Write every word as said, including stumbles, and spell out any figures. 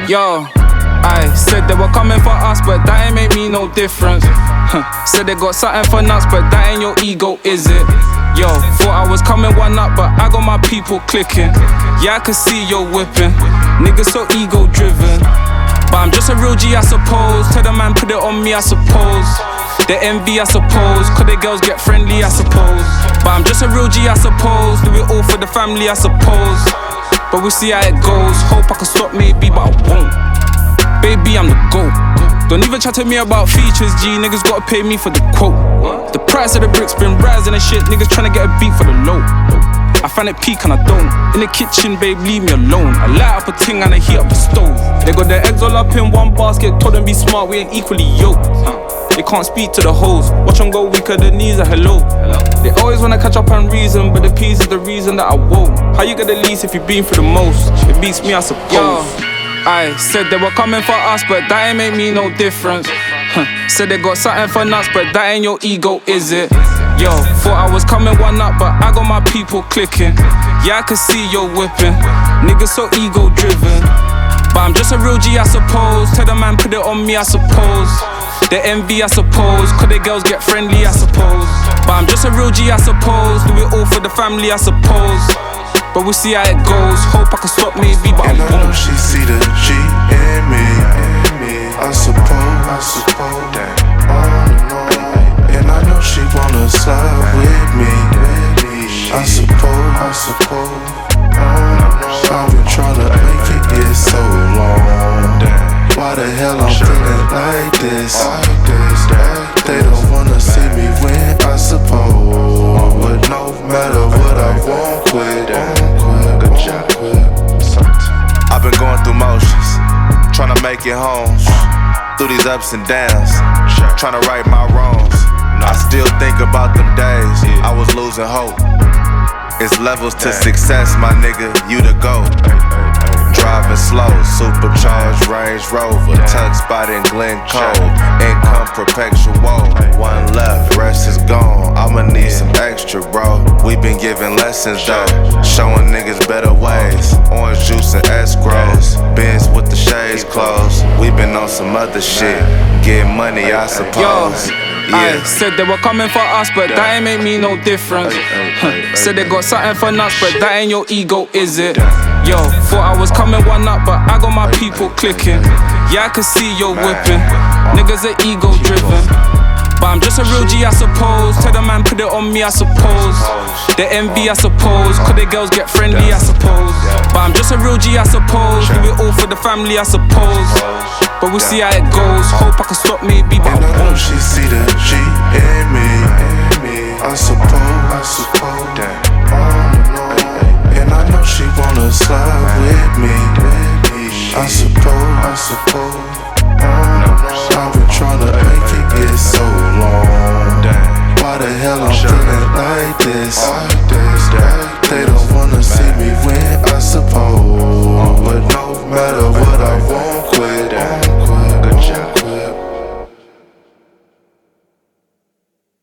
Yo, I said they were coming for us, but that ain't make me no difference. Said they got something for nuts, but that ain't your ego, is it? Yo, thought I was coming one up, but I got my people clicking. Yeah, I can see you're whipping. Niggas so ego driven. But I'm just a real G, I suppose. Tell the man put it on me, I suppose. The envy, I suppose. Cause the girls get friendly, I suppose. But I'm just a real G, I suppose. Do it all for the family, I suppose. But we'll see how it goes. Hope I can stop maybe, but I won't. Baby, I'm the GOAT. Don't even chat to me about features, G. Niggas gotta pay me for the quote. The price of the bricks been rising and shit. Niggas tryna get a beat for the low. I find it peak and I don't. In the kitchen, babe, leave me alone. I light up a ting and I heat up the stove. They got their eggs all up in one basket. Told them be smart, we ain't equally yoked. They can't speak to the hoes. Watch them go weaker, their knees are hello. They always wanna catch up and reason, but the peas is the reason that I won't. How you get the least if you've been through the most? It beats me, I suppose. Yo, I said they were coming for us, but that ain't make me no difference. Huh. Said they got something for nuts, but that ain't your ego, is it? Yo, thought I was coming one up, but I got my people clicking. Yeah, I can see you're whipping. Niggas so ego driven. But I'm just a real G, I suppose. Tell the man put it on me, I suppose. The envy, I suppose. Cause the girls get friendly, I suppose. But I'm just a real G, I suppose. Do it all for the family, I suppose. But we'll see how it goes. Hope I can stop maybe, but and I I know won't. she see the G in me. I suppose, I suppose that. And I know she wanna slide with me. I suppose, I suppose. I've been trying to make it get so long. Why the hell I'm feeling like this? They don't wanna see me win, I suppose. But no matter what I won't quit. I've been going through motions, tryna make it home. Through these ups and downs, tryna right my wrongs. I still think about them days I was losing hope. It's levels to success, my nigga, you the GOAT. Driving slow, supercharged Range Rover, tuck spot in Glen Cove. Income perpetual, one left, rest is gone. I'ma need some extra, bro. We been giving lessons though, showing niggas better ways. Orange juice and escrows, Benz with the shades closed. We been on some other shit, get money, I suppose. Yo, yeah. I said they were coming for us, but that ain't make me no difference. Huh. Said they got something for nuts, but that ain't your ego, is it? Yo, thought I was coming one up, but I got my people clicking. Yeah, I can see you're whipping. Niggas are ego driven. But I'm just a real G, I suppose. Tell the man put it on me, I suppose. The envy, I suppose. Cause the girls get friendly, I suppose. But I'm just a real G, I suppose. Do it all for the family, I suppose. But we'll see how it goes. Hope I can stop maybe, but and I I know won't. she see the G in me. I suppose, I suppose that. And I know she wanna slide with me. I suppose, I suppose